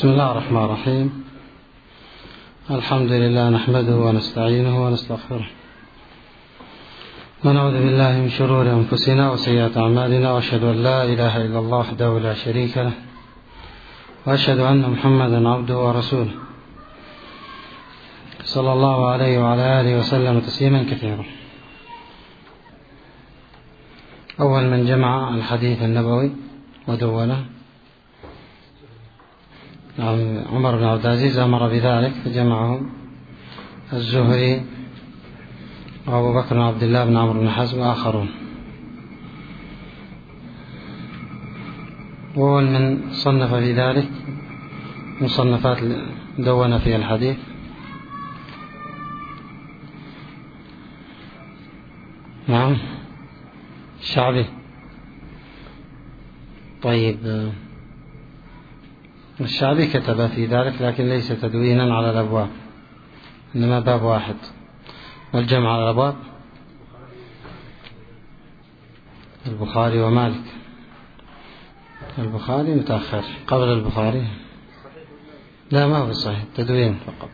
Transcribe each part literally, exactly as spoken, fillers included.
بسم الله الرحمن الرحيم. الحمد لله نحمده ونستعينه ونستغفره ونعوذ بالله من شرور أنفسنا وسيئات أعمالنا، وأشهد أن لا إله إلا الله وحده لا شريك له، وأشهد أن محمدا عبده ورسوله صلى الله عليه وعلى آله وسلم تسليما كثيرا. أول من جمع الحديث النبوي ودونه عمر بن عبد العزيز أمر بذلك فجمعه الزهري وأبو بكر بن عبد الله بن عمرو بن حزم وآخرون. وأول من صنف في ذلك مصنفات دون فيها الحديث نعم الشعبي. طيب الشعبي كتب في ذلك لكن ليس تدوينا على الأبواب، إنما باب واحد. والجمع على الأبواب البخاري ومالك. البخاري متأخر قبل البخاري، لا ما هو صحيح، تدوين فقط.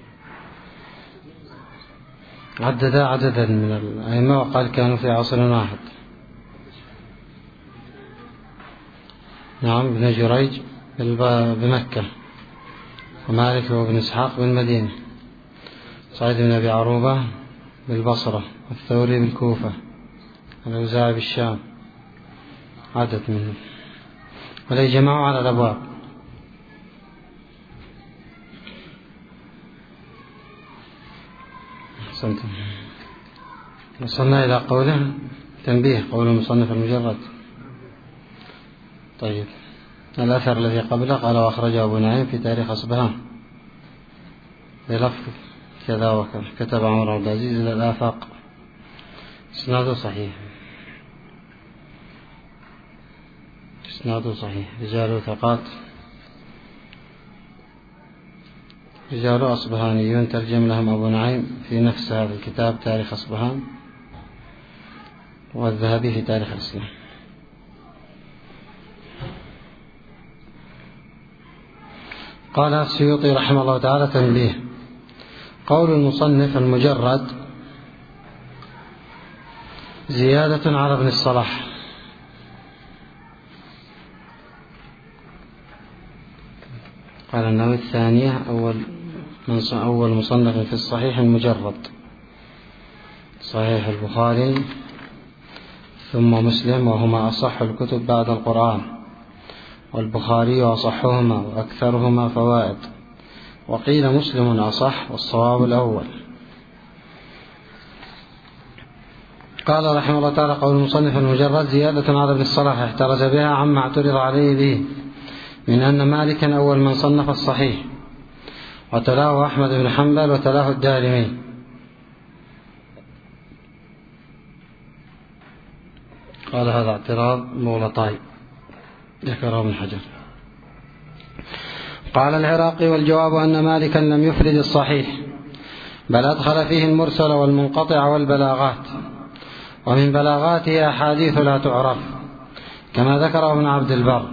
عدد عددا من الأئمة وقال كانوا في عصر واحد. نعم ابن جريج بمكة، ومالك وابن إسحاق بالمدينة، سعيد بن أبي عروبة بالبصرة، والثوري بالكوفة، والأوزاعي بالشام، عدد منهم، ولا جمعوا على الأبواب. أحسنتم. وصلنا إلى قوله تنبيه، قول المصنف المجرد. طيب الأثر الذي قبله قال وأخرجه أبو نعيم في تاريخ أصبهان بلفظ كذا وكذا، كتب عمر بن عبد العزيز إلى الآفاق. إسناده صحيح، إسناده صحيح، رجاله ثقات، رجاله أصبهانيون ترجم لهم أبو نعيم في نفس هذا الكتاب تاريخ أصبهان، والذهبي في تاريخ الإسلام. قال السيوطي رحمه الله تعالى تنبيه، قول المصنف المجرد زيادة على ابن الصلاح. قال النووي الثانية أول أول مصنف في الصحيح المجرد، صحيح البخاري ثم مسلم، وهما أصح الكتب بعد القرآن، والبخاري أصحهما وأكثرهما فوائد، وقيل مسلم أصح والصواب الأول. قال رحمه الله تعالى قول المصنف المجرد زيادة على ابن الصلاح احترز بها عما اعترض عليه به من أن مالكا أول من صنف الصحيح، وتلاه أحمد بن حنبل وتلاه الدارمي. قال هذا اعتراض مغلطاي ذكره ابن حجر. قال العراقي والجواب أن مالكا لم يفرد الصحيح، بل أدخل فيه المرسل والمنقطع والبلاغات، ومن بلاغاته أحاديث لا تعرف كما ذكره ابن عبد البر.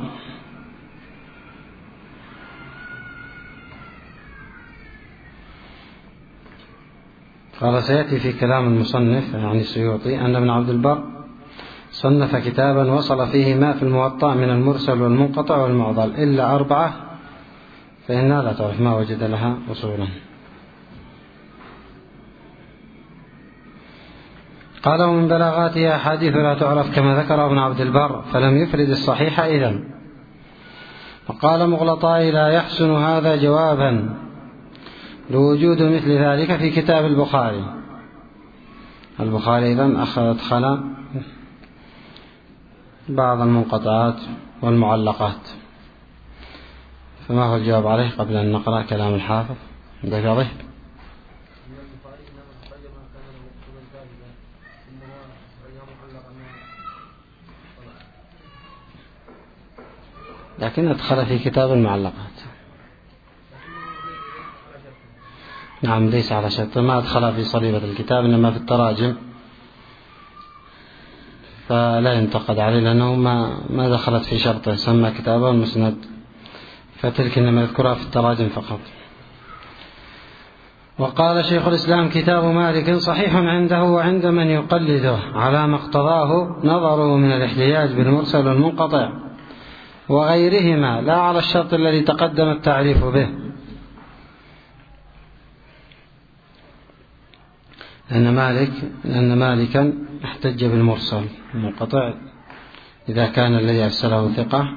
قال سيأتي في كلام المصنف يعني السيوطي أن ابن عبد البر صنف كتابا وصل فيه ما في الموطأ من المرسل والمنقطع والمعضل إلا أربعة، فإنها لا تعرف ما وجد لها وصولا. قال ومن بلاغاتها أحاديث لا تعرف كما ذكر ابن عبد البر، فلم يفرد الصحيح إذن. وقال مغلطاي لا يحسن هذا جوابا لوجود مثل ذلك في كتاب البخاري. البخاري إذن أدخل بعض المنقطعات والمعلقات، فما هو الجواب عليه قبل أن نقرأ كلام الحافظ؟ عندك واضح؟ لكن أدخل في كتاب المعلقات. نعم ليس على شرط، ما أدخل في صليبة الكتاب إنما في التراجم، فلا ينتقد عليه لأنه ما ما دخلت في شرطه، سمى كتابه المسند فتلك إنما يذكرها في التراجم فقط. وقال شيخ الإسلام: كتاب مالك صحيح عنده وعند من يقلده على ما اقتضاه نظره من الاحتجاج بالمرسل والمنقطع وغيرهما، لا على الشرط الذي تقدم التعريف به، لأن مالك لأن مالكا احتج بالمرسل المنقطع إذا كان الذي أرسله ثقة،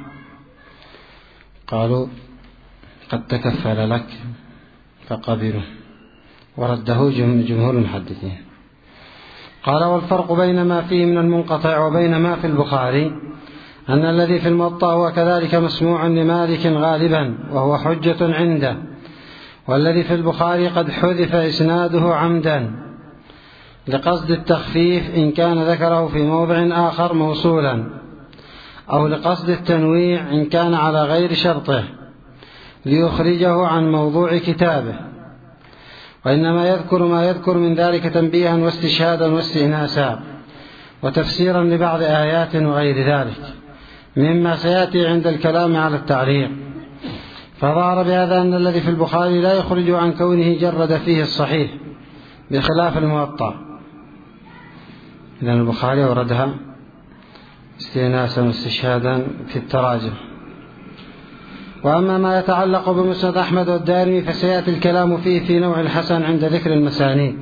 قالوا قد تكفل لك فقبلوا، ورده جمهور المحدثين. قال: والفرق بين ما فيه من المنقطع وبين ما في البخاري أن الذي في الموطأ هو كذلك مسموع لمالك غالبا وهو حجة عنده، والذي في البخاري قد حذف إسناده عمدا لقصد التخفيف إن كان ذكره في موضع آخر موصولا، أو لقصد التنويع إن كان على غير شرطه ليخرجه عن موضوع كتابه، وإنما يذكر ما يذكر من ذلك تنبيها واستشهادا واستئناسا وتفسيرا لبعض آيات وغير ذلك مما سيأتي عند الكلام على التعليق. فظهر بهذا أن الذي في البخاري لا يخرج عن كونه جرد فيه الصحيح بخلاف الموطأ. إذن البخاري وردها استئناسا واستشهادا في التراجم. وأما ما يتعلق بمسند أحمد والدارمي فسيأتي الكلام فيه في نوع الحسن عند ذكر المسانيد،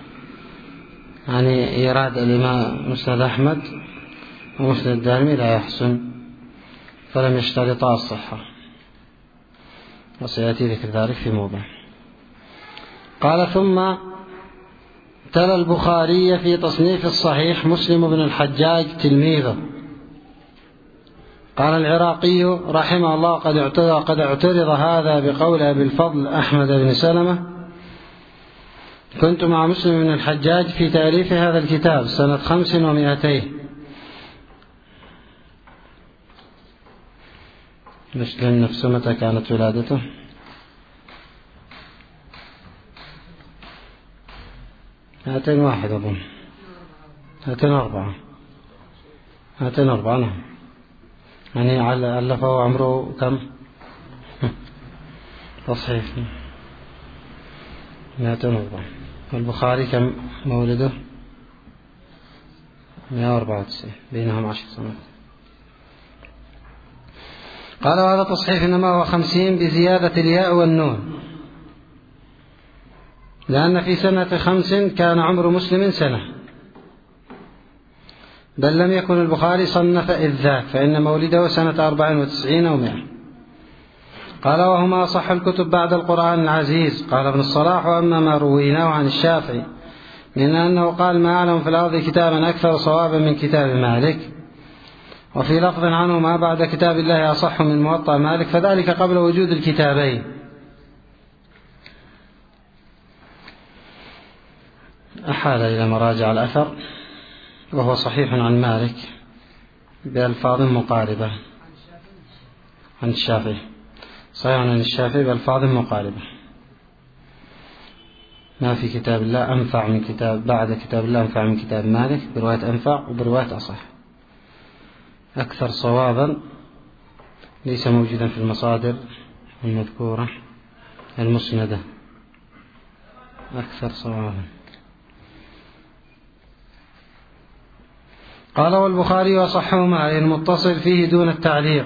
يعني إيراد الإمام مسند أحمد ومسند الدارمي لا يحسن فلم يشترطا الصحة، وسيأتي ذكر ذلك في موضع. قال: ثم تلا البخاري في تصنيف الصحيح مسلم بن الحجاج تلميذه. قال العراقي رحمه الله: قد اعترض, قد اعترض هذا بقول أبي الفضل أحمد بن سلمة: كنت مع مسلم بن الحجاج في تأليف هذا الكتاب سنة خمس ومائتين. مسلم نفسه متى كانت ولادته؟ هاتين واحد أظن، هاتين أربعة، هاتين أربعة نعم. يعني ألفه عمره كم؟ تصحيح مائتين وأربعة. والبخاري كم مولده؟ مائة وأربعة وتسعين، بينهم عشر سنوات. قال: وهذا تصحيح إنما هو خمسين بزيادة الياء والنون، لأن في سنة خمس كان عمر مسلم سنة، بل لم يكن البخاري صنف إذ ذاك، فإن مولده سنة أربع وتسعين ومائة. قال: وهما أصح الكتب بعد القرآن العزيز. قال ابن الصلاح: وأما ما رويناه عن الشافعي من أنه قال: ما أعلم في الأرض كتابا أكثر صوابا من كتاب مالك، وفي لفظ عنه: ما بعد كتاب الله أصح من موطأ مالك، فذلك قبل وجود الكتابين. أحال إلى مراجع الأثر وهو صحيح عن مالك بألفاظ مقاربة عن الشافعي، صحيح عن الشافعي بألفاظ مقاربة. ما في كتاب الله أنفع من كتاب بعد كتاب الله أنفع من كتاب مالك، برواية أنفع وبرواية أصح. أكثر صوابا ليس موجودا في المصادر المذكورة المسندة، أكثر صوابا. قال: والبخاري وصحهما أي المتصل فيه دون التعليق،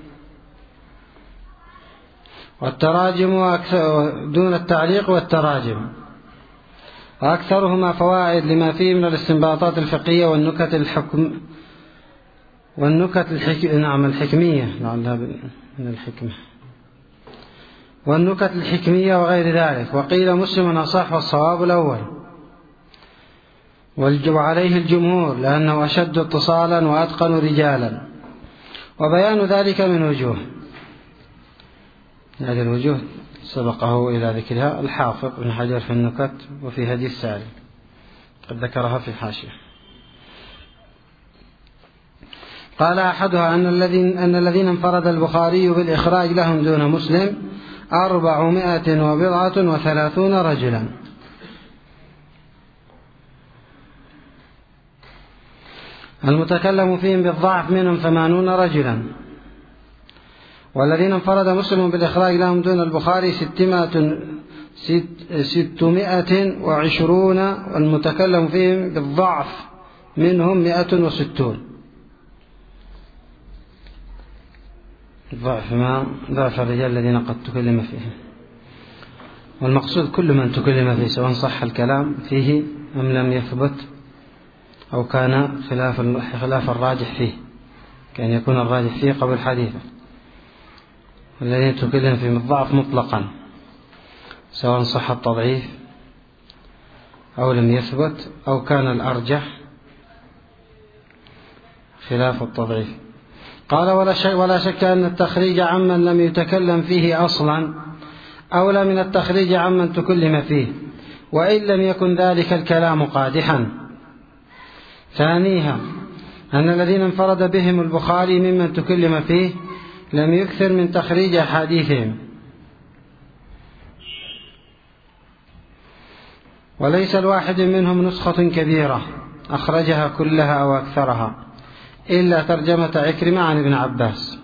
والتراجم دون التعليق والتراجم، وأكثرهما فوائد لما فيه من الاستنباطات الفقهية والنكت الحكم والنكت الحك... نعم الحكمية لعلها من الحكمة والنكت الحكمية وغير ذلك. وقيل مسلم أصح والصواب الأول، وعليه الجمهور لأنه أشد اتصالا وأتقن رجالا، وبيان ذلك من وجوه. هذه الوجوه سبقه إلى ذكرها الحافظ بن حجر في النكت وفي هدي السالم، قد ذكرها في الحاشية. قال: أحدها أن الذين أن الذين انفرد البخاري بالإخراج لهم دون مسلم أربعمائة وبضعة وثلاثون رجلا. المتكلم فيهم بالضعف منهم ثمانون رجلا، والذين انفرد مسلم بالإخراج لهم دون البخاري ستمائة وعشرون، والمتكلم فيهم بالضعف منهم مائة وستون. ضعف ما ضعف الرجال الذين قد تكلم فيهم، والمقصود كل من تكلم فيه سواء صح الكلام فيه أم لم يثبت أو كان خلاف خلاف الراجح فيه، كان يكون الراجح فيه قبل حديثه. الذين تكلم فيهم الضعف مطلقا سواء صح التضعيف أو لم يثبت أو كان الأرجح خلاف التضعيف. قال ولا شك, ولا شك أن التخريج عمن لم يتكلم فيه أصلا أولى من التخريج عمن تكلم فيه، وإن لم يكن ذلك الكلام قادحا. ثانيها أن الذين انفرد بهم البخاري ممن تكلم فيه لم يكثر من تخريج أحاديثهم، وليس الواحد منهم نسخة كبيرة أخرجها كلها أو أكثرها إلا ترجمة عكرمة عن ابن عباس.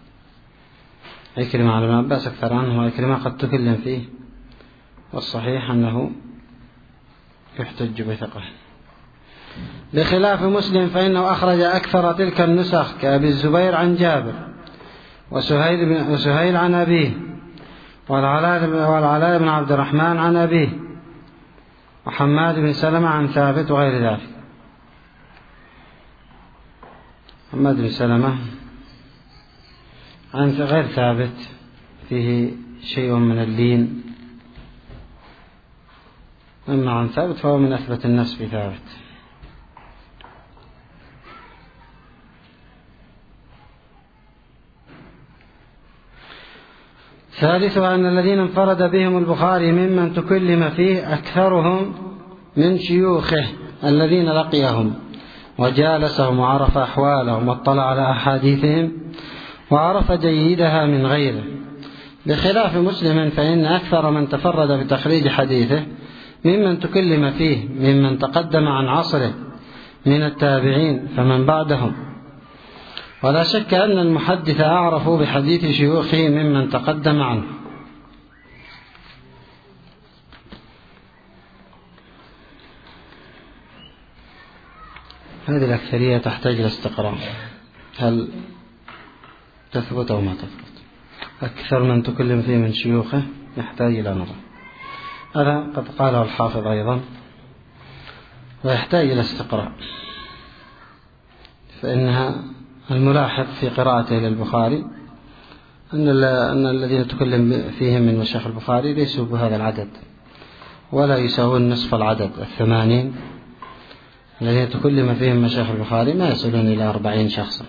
عكرمة عن ابن عباس أكثر عنه، وعكرمة قد تكلم فيه، والصحيح أنه يحتج بثقة. بخلاف مسلم فإنه أخرج أكثر تلك النسخ كأبي الزبير عن جابر، وسهيل, وسهيل عن أبيه، والعلاء بن عبد الرحمن عن أبيه، وحماد بن سلمة عن ثابت وغير ذلك. حماد بن سلمة عن غير ثابت فيه شيء من اللين، أما عن ثابت فهو من أثبت الناس في ثابت. ثالثها أن الذين انفرد بهم البخاري ممن تكلم فيه أكثرهم من شيوخه الذين لقيهم وجالسهم وعرف أحوالهم واطلع على أحاديثهم وعرف جيدها من غيره. بخلاف مسلم فإن أكثر من تفرد بتخريج حديثه ممن تكلم فيه ممن تقدم عن عصره من التابعين فمن بعدهم، ولا شك أن المحدث أعرف بحديث شيوخه ممن تقدم عنه. هذه الأكثرية تحتاج إلى استقراء، هل تثبت أو ما تثبت. أكثر من تكلم فيه من شيوخه يحتاج إلى نظر، هذا قد قاله الحافظ أيضا، ويحتاج إلى استقراء، فإنها الملاحظ في قراءته للبخاري أن أن الذين تكلم فيهم من مشايخ البخاري ليسوا بهذا العدد، ولا يساوون نصف العدد الثمانين الذين تكلم فيهم مشايخ البخاري، ما يصلون إلى أربعين شخصا.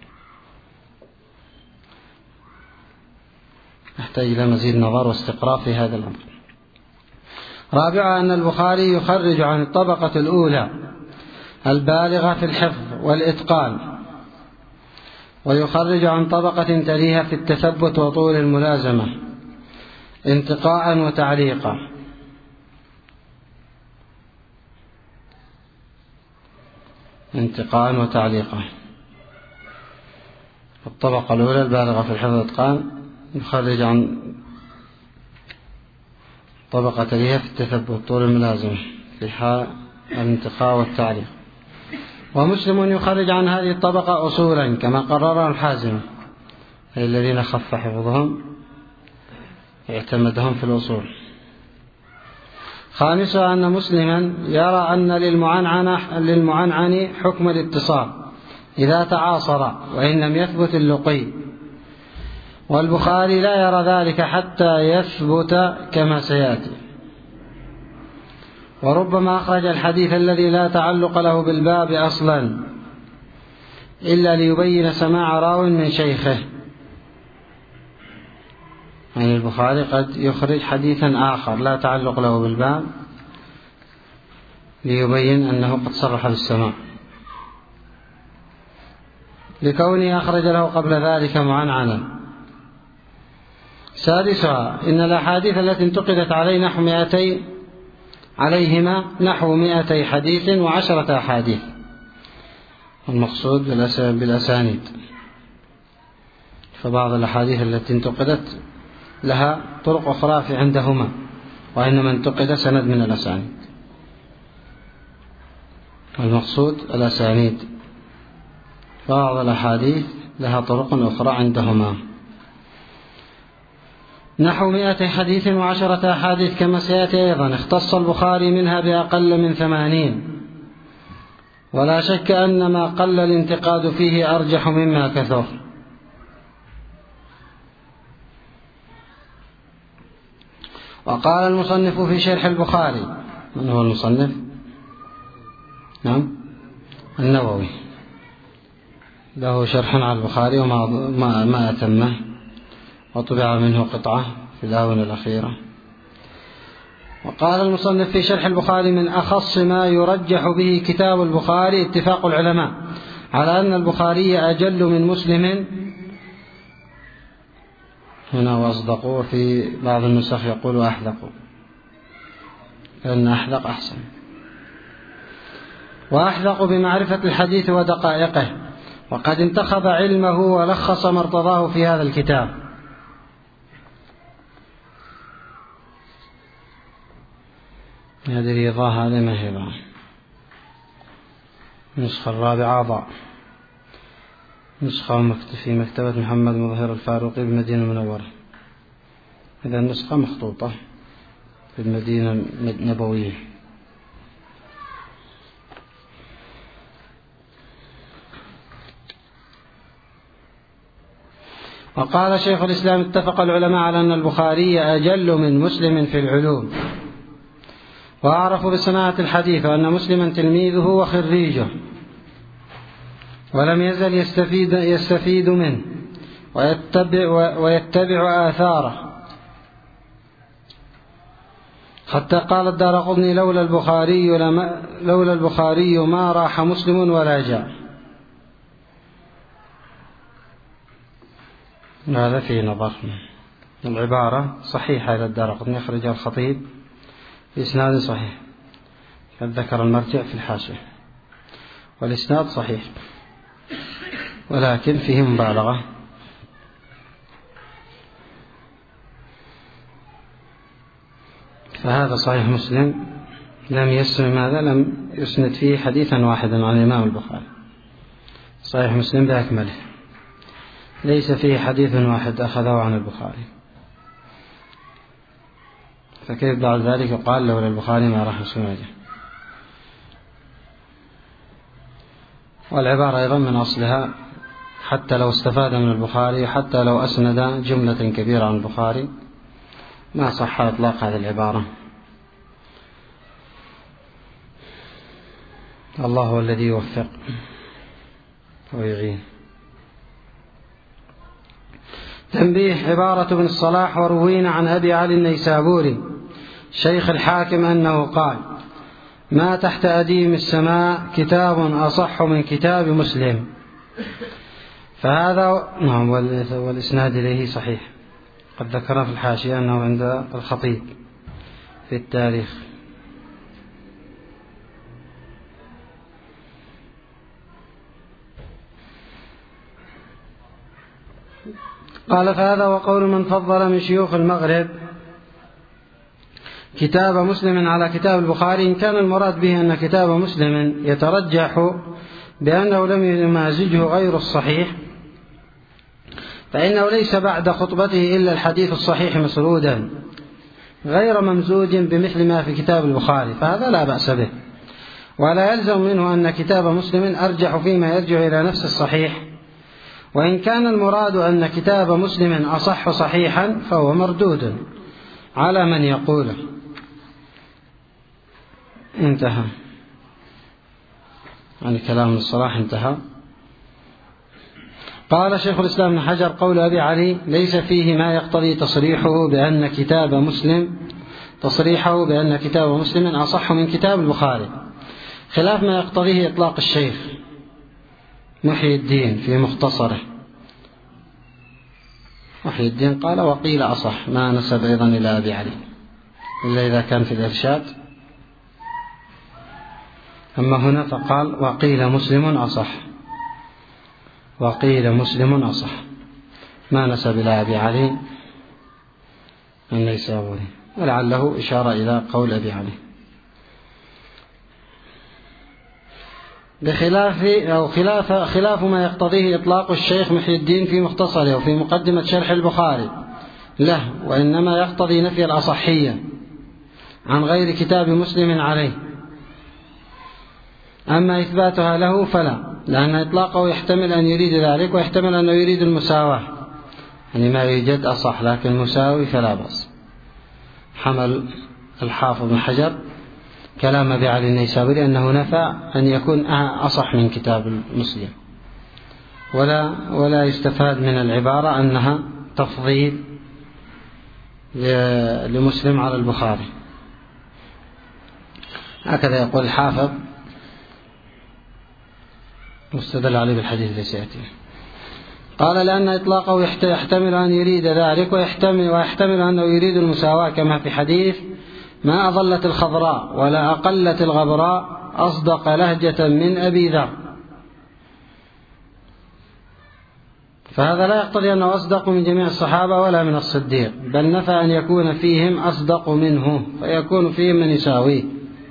يحتاج إلى مزيد نظر واستقراء في هذا الأمر. رابعا أن البخاري يخرج عن الطبقة الأولى البالغة في الحفظ والإتقان، ويخرج عن طبقة تليها في التثبت وطول الملازمة انتقاء وتعليقا. انتقاء وتعليقا الطبقة الأولى البالغة في الحفظ والإتقان يخرج عن طبقة تليها في التثبت وطول الملازمة في حال الانتقاء والتعليق. ومسلم يخرج عن هذه الطبقة أصولا كما قرر الحازم، أي الذين خف حفظهم اعتمدهم في الأصول. خامسا أن مسلما يرى أن للمعنعن حكم الاتصال إذا تعاصر وإن لم يثبت اللقي، والبخاري لا يرى ذلك حتى يثبت كما سيأتي. وربما أخرج الحديث الذي لا تعلق له بالباب أصلا إلا ليبين سماع راو من شيخه، يعني البخاري قد يخرج حديثا آخر لا تعلق له بالباب ليبين أنه قد صرح بالسماع لكونه أخرج له قبل ذلك معنعنا. سادسها إن الأحاديث التي انتقدت عليه نحو مئتين عليهما نحو مئتي حديث وعشرة أحاديث، المقصود بالأسانيد، فبعض الأحاديث التي انتقدت لها طرق أخرى في عندهما، وإنما انتقد سند من الأسانيد، والمقصود الأسانيد. بعض الأحاديث لها طرق أخرى عندهما، نحو مئة حديث وعشرة أحاديث كما سيأتي أيضا. اختص البخاري منها بأقل من ثمانين، ولا شك أن ما قل الانتقاد فيه أرجح مما كثر. وقال المصنف في شرح البخاري، من هو المصنف؟ نعم النووي، له شرح على البخاري وما ما, ما أتمه، وطبع منه قطعة في الآونة الأخيرة. وقال المصنف في شرح البخاري: من أخص ما يرجح به كتاب البخاري اتفاق العلماء على أن البخاري أجل من مسلم، هنا وأصدقوا، في بعض النسخ يقول أحذقوا، لأن أحذق أحسن، وأحذق بمعرفة الحديث ودقائقه، وقد انتخب علمه ولخص ما ارتضاه في هذا الكتاب. هذه الإيضاح هذه ما هي بقى النسخة الرابعة ضاع، نسخة في مكتبة محمد مظهر الفاروقي بالمدينة المنورة، إذا النسخة مخطوطة في المدينة النبوية. وقال شيخ الإسلام: اتفق العلماء على أن البخاري أجل من مسلم في العلوم، وأعرف بصناعة الحديث، وأن مسلما تلميذه وخريجه، ولم يزل يستفيد, يستفيد منه ويتبع, ويتبع آثاره، حتى قال الدارقطني: لولا البخاري لما لولا البخاري ما راح مسلم ولا جاء. هذا في نظر، العبارة صحيحة إلى الدارقطني، أخرجها الخطيب بإسناد صحيح، قد ذكر المرجع في الحاشية، والإسناد صحيح ولكن فيه مبالغة. فهذا صحيح مسلم لم يسند هذا لم يسند فيه حديثا واحدا عن الإمام البخاري. صحيح مسلم بأكمله ليس فيه حديث واحد أخذه عن البخاري، فكيف بعد ذلك قال لولا البخاري ما راح مسلم وجه؟ والعبارة أيضا من أصلها حتى لو استفاد من البخاري، حتى لو أسند جملة كبيرة عن البخاري، ما صح إطلاق هذه العبارة. الله هو الذي يوفق ويعين. تنبيه: عبارة ابن الصلاح: وروينا عن أبي علي النيسابوري شيخ الحاكم أنه قال: ما تحت أديم السماء كتاب أصح من كتاب مسلم. فهذا نعم، والإسناد إليه صحيح، قد ذكرنا في الحاشية أنه عند الخطيب في التاريخ. قال: فهذا وقول من فضل من شيوخ المغرب كتاب مسلم على كتاب البخاري، إن كان المراد به أن كتاب مسلم يترجح بأنه لم يمازجه غير الصحيح، فإنه ليس بعد خطبته إلا الحديث الصحيح مسرودا غير ممزوج بمثل ما في كتاب البخاري، فهذا لا بأس به، ولا يلزم منه أن كتاب مسلم أرجح فيما يرجع إلى نفس الصحيح. وإن كان المراد أن كتاب مسلم أصح صحيحا فهو مردود على من يقوله. انتهى عن كلام الصلاح، انتهى. قال شيخ الإسلام ابن حجر: قول أبي علي ليس فيه ما يقتضي تصريحه بأن كتاب مسلم تصريحه بأن كتاب مسلم أصح من كتاب البخاري، خلاف ما يقتضيه إطلاق الشيخ محي الدين في مختصره. محي الدين قال: وقيل أصح، ما نسب أيضا إلى أبي علي إلا إذا كان في الإرشاد. أما هنا فقال: وقيل مسلم أصح، وقيل مسلم أصح، ما نسب إلى أبي علي النيسابوري، ولعله إشارة إلى قول أبي علي. بخلاف أو خلاف خلاف ما يقتضيه إطلاق الشيخ محي الدين في مختصره وفي مقدمة شرح البخاري له، وإنما يقتضي نفي الأصحية عن غير كتاب مسلم عليه. أما إثباتها له فلا، لأن إطلاقه يحتمل أن يريد ذلك ويحتمل أنه يريد المساواة، يعني ما يوجد أصح لكن مساوي فلا بأس. حمل الحافظ بن حجر كلام أبي علي النيسابوري أنه نفى أن يكون أصح من كتاب المسلم، ولا ولا يستفاد من العبارة أنها تفضيل لمسلم على البخاري. هكذا يقول الحافظ مستدل عليه بالحديث الذي سيأتي. قال لأن إطلاقه يحتمل أن يريد ذلك ويحتمل, ويحتمل أنه يريد المساواة، كما في حديث ما أظلت الخضراء ولا أقلت الغبراء أصدق لهجة من أبي ذر، فهذا لا يقتضي أنه أصدق من جميع الصحابة ولا من الصديق، بل نفى أن يكون فيهم أصدق منه، فيكون فيهم من يساويه.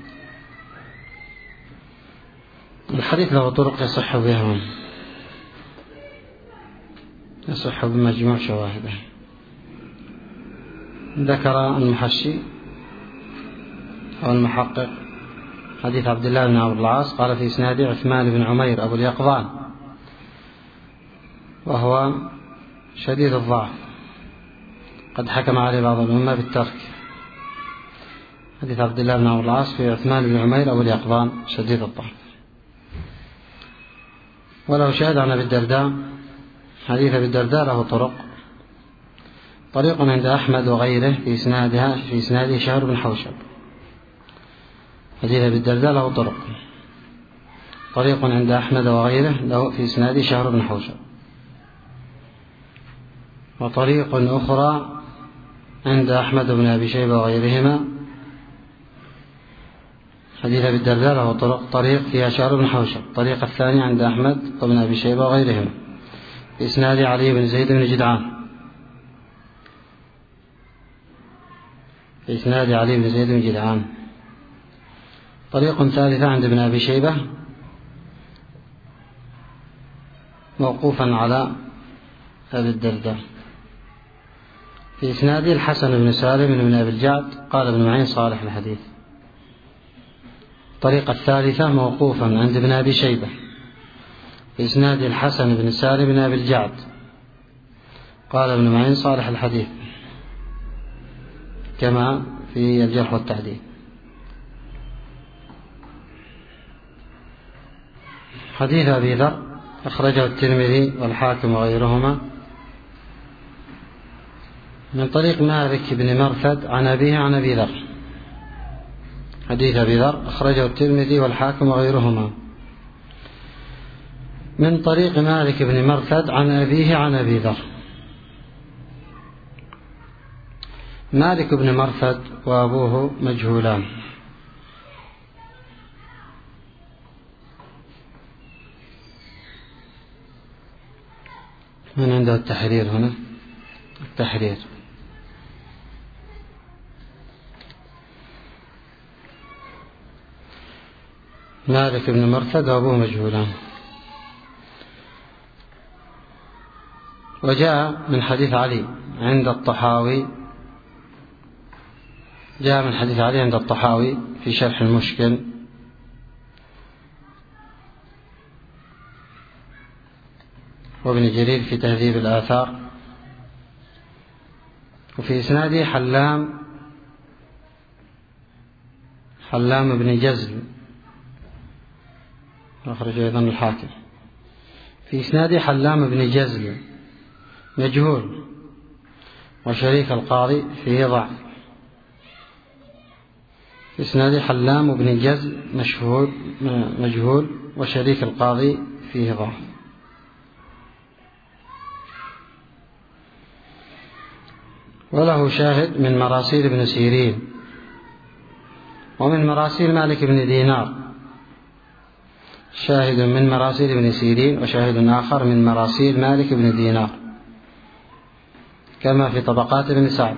الحديث له طرق يصح بها، يصح بمجموع شواهده. ذكر المحشي أو المحقق حديث عبد الله بن عمرو بن العاص قال في إسناده عثمان بن عمير أبو اليقظان، وهو شديد الضعف قد حكم عليه بعض الأمة بالترك. حديث عبد الله بن عمرو بن العاص في عثمان بن عمير أبو اليقظان شديد الضعف. وله شاهد عن أبي الدرداء، حديث أبي الدرداء له طرق، طريق عند أحمد وغيره في إسنادها في إسناده شهر بن حوشب. حديث أبي الدرداء له طرق، طريق عند أحمد وغيره له في إسناده شهر بن حوشب، وطريق أخرى عند أحمد بن أبي شيبة وغيرهما. حديث أبي الدرداء له طرق، طريق فيها شهر بن حوشب، طريق الثاني عند أحمد وابن أبي شيبة وغيرهما في إسناد علي بن زيد بن جدعان، في إسناد علي بن زيد بن جدعان. طريق ثالثة عند ابن أبي شيبة موقوفا على أبي الدرداء في إسناد الحسن بن سالم بن أبي الجعد قال ابن معين صالح الحديث. الطريقة الثالثة موقوفا عند ابن أبي شيبة في إسناد الحسن بن سالم بن أبي الجعد قال ابن معين صالح الحديث، كما في الجرح والتعديل. حديث أبي ذر أخرجه الترمذي والحاكم وغيرهما من طريق مالك بن مرثد عن أبيه عن أبي ذر. حديث أبي ذر أخرجه الترمذي والحاكم وغيرهما من طريق مالك بن مرثد عن أبيه عن أبي ذر. مالك بن مرثد وأبوه مجهولان، من عنده التحرير هنا؟ التحرير مالك بن مرثد وأبوه مجهولان. وجاء من حديث علي عند الطحاوي، جاء من حديث علي عند الطحاوي في شرح المشكل وابن جرير في تهذيب الآثار، وفي إسناده حلام حلام بن جزل أخرج أيضا الحاكم. في إسناده حلام بن جزل مجهول، وشريك القاضي فيه ضعف. في إسناده حلام بن جزل مشهور مجهول، وشريك القاضي فيه ضعف. وله شاهد من مراسيل ابن سيرين ومن مراسيل مالك بن دينار، شاهد من مراسيل ابن سيرين وشاهد آخر من مراسيل مالك بن دينار. كما في طبقات ابن سعد.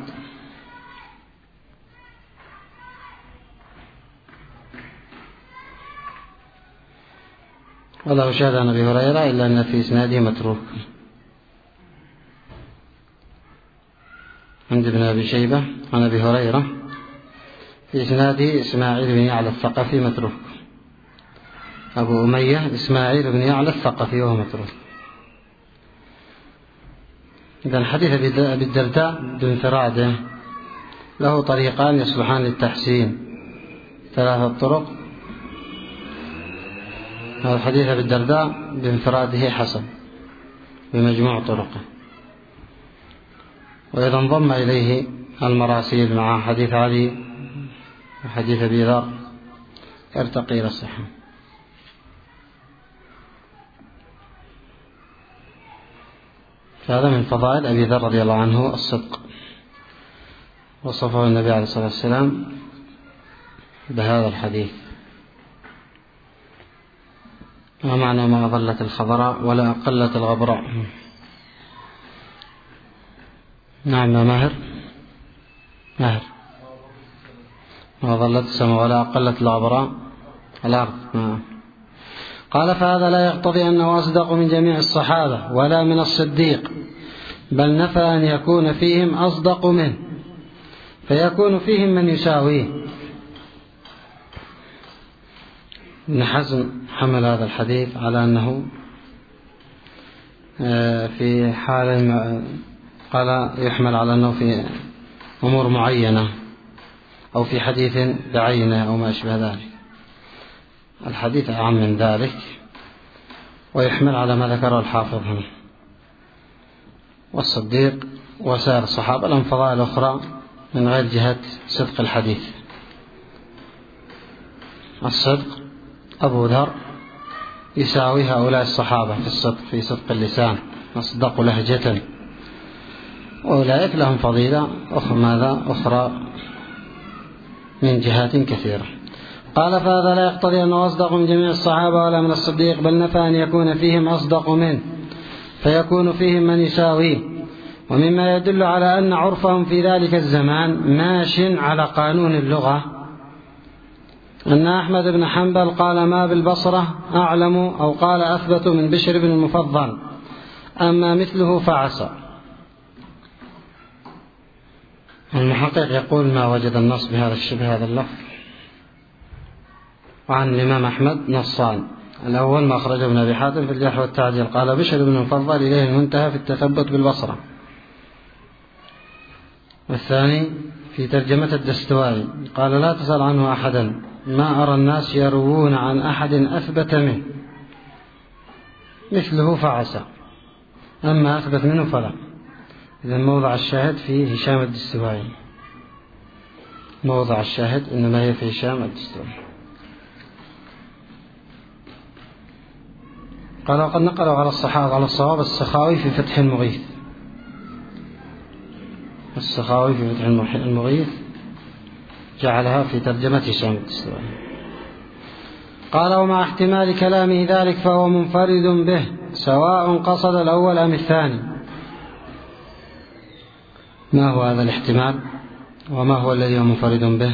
وله شاهد عن أبي هريرة إلا أن في إسناده متروك. عند ابن أبي شيبة عن أبي هريرة في إسناده إسماعيل بن يعلى الثقفي متروك. أبو أمية إسماعيل بن يعلى الثقفي وهو متروك. إذن حديث أبي الدرداء بانفراده له طريقان يصلحان للتحسين، ثلاثة طرق. هذا الحديث أبي الدرداء بانفراده حسن بمجموع طرقه، وإذا انضم إليه المراسيل مع حديث علي وحديث أبي ذر يرتقي إلى الصحة. فهذا من فضائل أبي ذر رضي الله عنه الصدق، وصفه النبي عليه الصلاة والسلام بهذا الحديث. ما معنى ما ظلت الخضراء ولا أقلت الغبراء؟ نعم يا ماهر ماهر ما ظلت السماء ولا أقلت الغبراء الأرض. نعم. قال فهذا لا يقتضي أنه أصدق من جميع الصحابة ولا من الصديق، بل نفى أن يكون فيهم أصدق منه، فيكون فيهم من يساويه. ابن حزم حمل هذا الحديث على أنه في حال قال يحمل على أنه في أمور معينة أو في حديث بعينه أو ما أشبه ذلك. الحديث أعم من ذلك، ويحمل على ما ذكره الحافظ هنا. والصديق وسائر الصحابة لهم فضائل أخرى من غير جهة صدق الحديث. الصدق أبو ذر يساوي هؤلاء الصحابة في الصدق، في صدق اللسان، أصدق لهجة، وأولئك لهم فضيلة أخرى ماذا أخرى من جهات كثيرة. قال فهذا لا يقتضي أنه أصدق من جميع الصحابة ولا من الصديق، بل نفى أن يكون فيهم أصدق منه، فيكون فيهم من يساويه. ومما يدل على أن عرفهم في ذلك الزمان ماش على قانون اللغة أن أحمد بن حنبل قال ما بالبصرة أعلم أو قال أثبت من بشر بن المفضل، أما مثله فعسى. المحقق يقول ما وجد النص بهذا الشبه هذا اللفظ. وعن الإمام أحمد نصان: الأول ما أخرجه ابن أبي حاتم في الجرح والتعديل قال بشر بن المفضل إليه المنتهى في التثبت بالبصرة. والثاني في ترجمة الدستوائي قال لا تسأل عنه أحدا، ما أرى الناس يروون عن أحد أثبت منه، مثله فعسى، أما أثبت منه فلا. إذا موضع الشاهد في هشام الدستوائي، موضع الشاهد إنما هي في هشام الدستوائي. قال وقد نقلوا على الصحابة على الصواب السخاوي في فتح المغيث، السخاوي في فتح المغيث جعلها في ترجمة هشام الدستوائي. قال ومع احتمال كلامه ذلك فهو منفرد به، سواء قصد الأول أم الثاني. ما هو هذا الاحتمال وما هو الذي هو منفرد به؟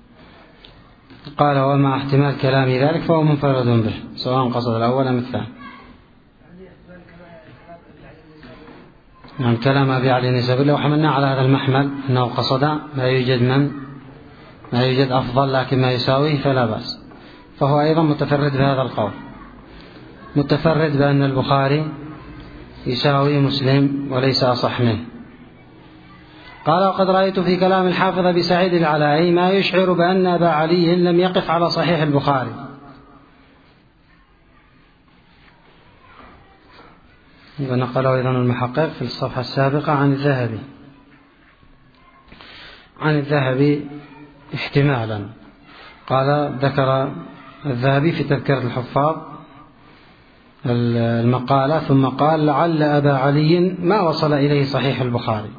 قال ومع احتمال كلامه ذلك فهو منفرد به، سواء قصد الأول أم الثاني. نعم كلام أبي علي النسابوري لو حملنا على هذا المحمل أنه قصد ما يوجد من ما يوجد أفضل لكن ما يساويه فلا بأس، فهو أيضا متفرد بهذا القول، متفرد بأن البخاري يساوي مسلم وليس أصح منه. قال وقد رأيت في كلام الحافظ أبي سعيد العلائي ما يشعر بأن أبا علي لم يقف على صحيح البخاري. ونقله أيضا المحقق في الصفحة السابقة عن الذهبي عن الذهبي احتمالا. قال ذكر الذهبي في تذكرة الحفاظ المقالة ثم قال لعل أبا علي ما وصل إليه صحيح البخاري،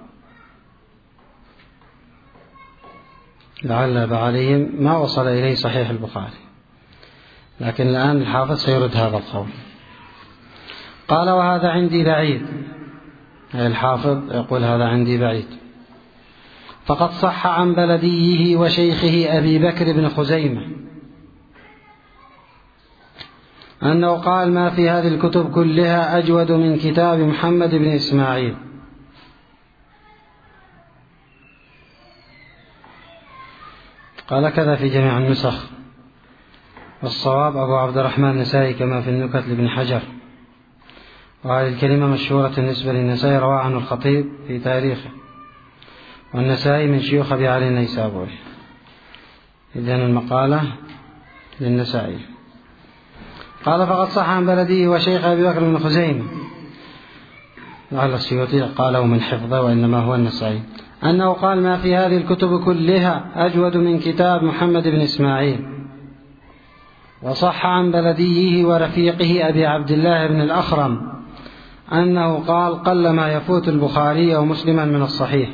لعل أبا علي ما وصل إليه صحيح البخاري، لكن الآن الحافظ سيرد هذا القول. قال وهذا عندي بعيد، الحافظ يقول هذا عندي بعيد. فقد صح عن بلديه وشيخه أبي بكر بن خزيمة أنه قال: ما في هذه الكتب كلها أجود من كتاب محمد بن إسماعيل. قال كذا في جميع النسخ، والصواب أبو عبد الرحمن النسائي كما في النكت لابن حجر. وهذه الكلمة مشهورة بالنسبة للنسائي، رواه عنه الخطيب في تاريخه، والنسائي من شيوخ أبي علي النيسابوري. إذن المقالة للنسائي. قال: فقد صح عن بلديه وشيخ أبي بكر بن خزيمة، لعل السيوطي قاله من حفظه وإنما هو النسائي، أنه قال: ما في هذه الكتب كلها أجود من كتاب محمد بن إسماعيل. وصح عن بلديه ورفيقه أبي عبد الله بن الأخرم أنه قال: قل ما يفوت البخاري ومسلما من الصحيح.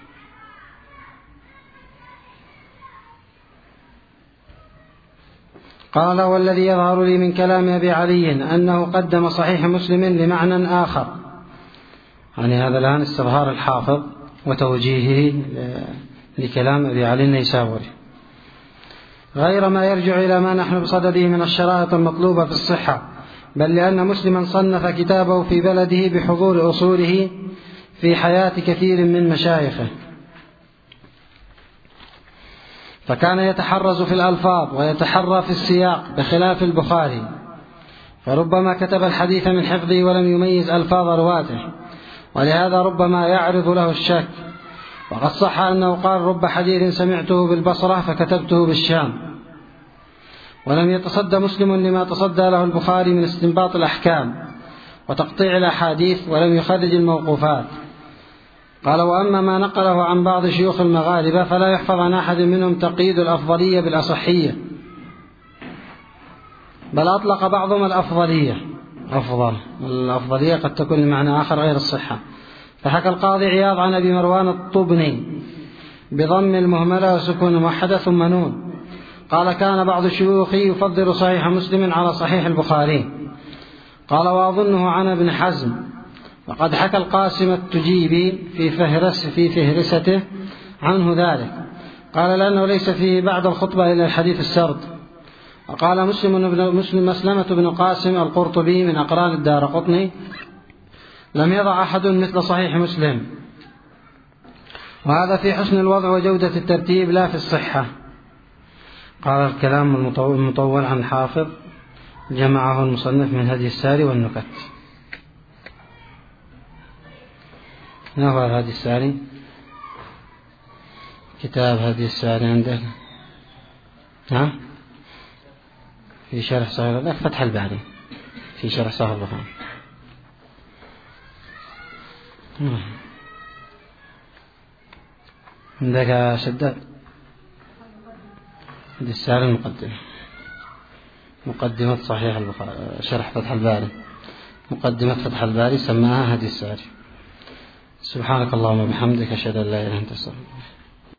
قال: والذي يظهر لي من كلام أبي علي أنه قدم صحيح مسلم لمعنى آخر، يعني هذا الآن استظهار الحافظ وتوجيهه لكلام أبي علي النيسابوري، غير ما يرجع إلى ما نحن بصدده من الشرائط المطلوبة في الصحة، بل لأن مسلما صنف كتابه في بلده بحضور أصوله في حياة كثير من مشايخه، فكان يتحرز في الألفاظ ويتحرى في السياق بخلاف البخاري، فربما كتب الحديث من حفظه ولم يميز ألفاظ رواته، ولهذا ربما يعرض له الشك. وقد صح أنه قال: رب حديث سمعته بالبصرة فكتبته بالشام. ولم يتصدى مسلم لما تصدى له البخاري من استنباط الأحكام وتقطيع الأحاديث، ولم يخرج الموقوفات. قال: وأما ما نقله عن بعض شيوخ المغاربة فلا يحفظ عن أحد منهم تقييد الأفضلية بالأصحية، بل أطلق بعضهم الأفضلية أفضل. الأفضلية قد تكون لمعنى آخر غير الصحة. فحكى القاضي عياض عن أبي مروان الطبني بضم المهملة وسكون الموحدة ثم نون، قال: كان بعض الشيوخ يفضل صحيح مسلم على صحيح البخاري. قال: وأظنه عن ابن حزم. وقد حكى القاسم التجيبي في فهرس في فهرسته عنه ذلك، قال: لأنه ليس فيه بعد الخطبة إلا الحديث السرد. وقال مسلم بن مسلم مسلمة بن قاسم القرطبي من أقران الدارقطني: لم يضع أحد مثل صحيح مسلم. وهذا في حسن الوضع وجودة الترتيب لا في الصحة. قال: الكلام المطول عن حافظ جمعه المصنف من هدي الساري والنكت. ما هو هدي الساري؟ كتاب هدي الساري عندك؟ ها؟ في شرح صحيح البخاري، فتح الباري في شرح صحيح البخاري. عندك شداد هدي الساري المقدمة، مقدمة صحيح البخاري، شرح فتح الباري، مقدمة فتح الباري سماها هدي الساري. سبحانك اللهم وبحمدك، أشهد أن لا إله إلا أنت، أستغفرك.